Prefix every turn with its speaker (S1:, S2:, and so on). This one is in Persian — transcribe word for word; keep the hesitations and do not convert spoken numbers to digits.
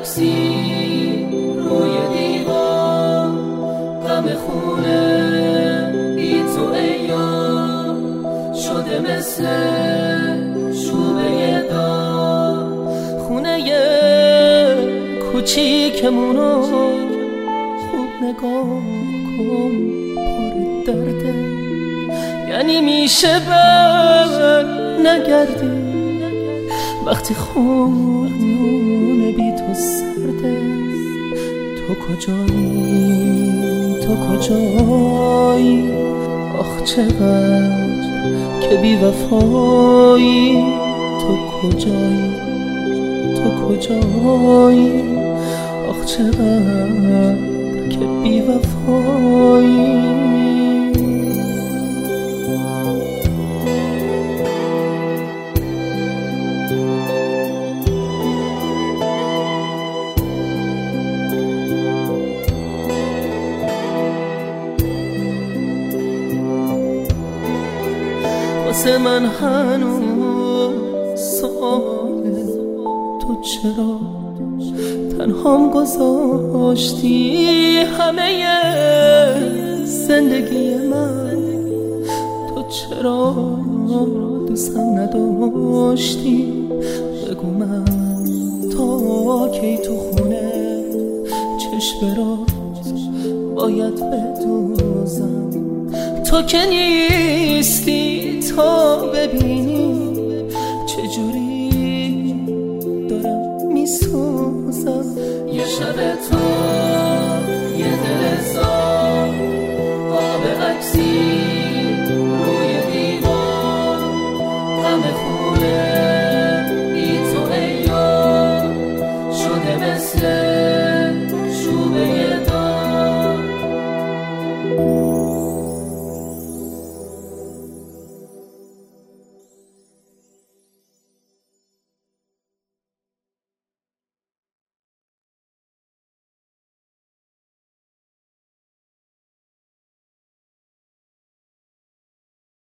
S1: عکسی روی دیوار، غم خونه بی تو ایام شده مثل شوبه دار. خونه کوچیکمونو خوب نگاه کن، پر درده، یعنی میشه بر نگردی وقتی خونه بی تو سرده. تو کجایی، تو کجایی، آخ چقدر که بی وفایی. تو کجایی، تو کجایی، آخ چقدر که بی وفایی. واسه من هنوز سؤاله، تو چرا تنهام گذاشتی همه زندگی من؟ تو چرا دوستم نداشتی؟ بگو من تا کی تو خونه چشم راست باید بدوزم؟ تو که نیستی تا ببینی چجوری دارم میسوزم. یه شب تو